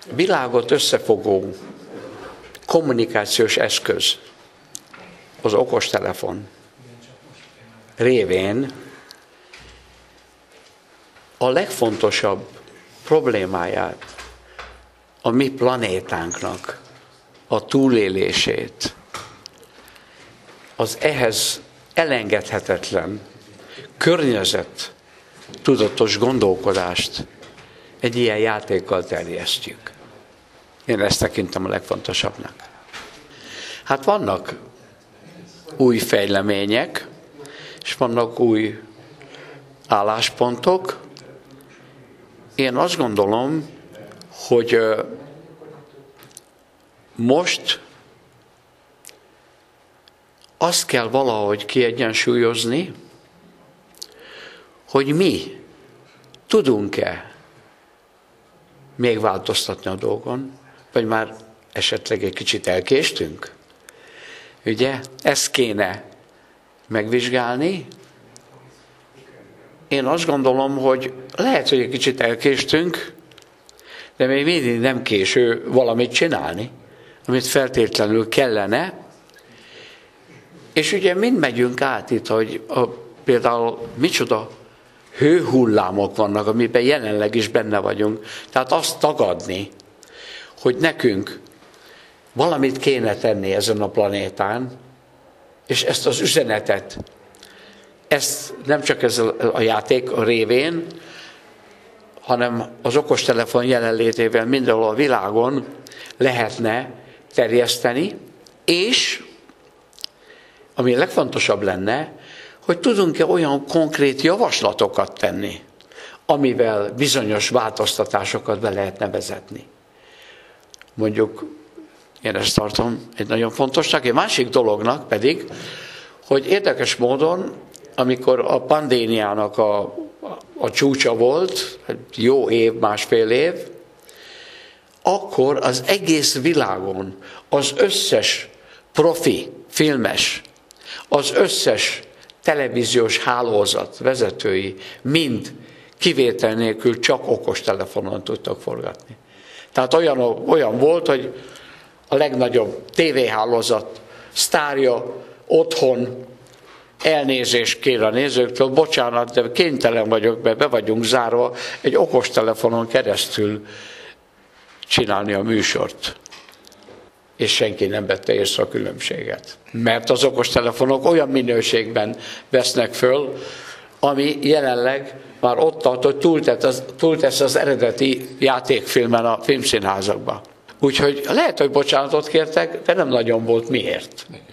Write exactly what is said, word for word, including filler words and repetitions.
világot összefogó kommunikációs eszköz, az okostelefon révén a legfontosabb problémáját, a mi planétánknak a túlélését, az ehhez elengedhetetlen környezet tudatos gondolkodást egy ilyen játékkal terjesztjük. Én ezt tekintem a legfontosabbnak. Hát vannak új fejlemények, és vannak új álláspontok. Én azt gondolom, hogy most azt kell valahogy kiegyensúlyozni, hogy mi tudunk-e még változtatni a dolgon, vagy már esetleg egy kicsit elkéstünk. Ugye, ezt kéne megvizsgálni. Én azt gondolom, hogy lehet, hogy egy kicsit elkéstünk, de még mindig nem késő valamit csinálni, amit feltétlenül kellene. És ugye mind megyünk át itt, hogy a, például micsoda hőhullámok vannak, amiben jelenleg is benne vagyunk. Tehát azt tagadni, hogy nekünk valamit kéne tenni ezen a planétán, és ezt az üzenetet, ezt nem csak ez a játék révén, hanem az okostelefon jelenlétével mindenhol a világon lehetne terjeszteni, és ami legfontosabb lenne, hogy tudunk-e olyan konkrét javaslatokat tenni, amivel bizonyos változtatásokat be lehetne vezetni. Mondjuk, én ezt tartom egy nagyon fontosnak. Egy másik dolognak pedig, hogy érdekes módon, amikor a pandémiának a, a, a csúcsa volt, jó év, másfél év, akkor az egész világon az összes profi filmes, az összes televíziós hálózat vezetői mind kivétel nélkül csak okostelefonon tudtak forgatni. Tehát olyan, olyan volt, hogy a legnagyobb tévéhálózat sztárja otthon elnézést kér a nézőktől, bocsánat, de kénytelen vagyok, mert be vagyunk zárva egy okostelefonon keresztül csinálni a műsort. És senki nem vette észre a különbséget. Mert az okostelefonok olyan minőségben vesznek föl, ami jelenleg már ott tart, hogy túltesz az, túltesz az eredeti játékfilmen a filmszínházakba. Úgyhogy lehet, hogy bocsánatot kértek, de nem nagyon volt miért.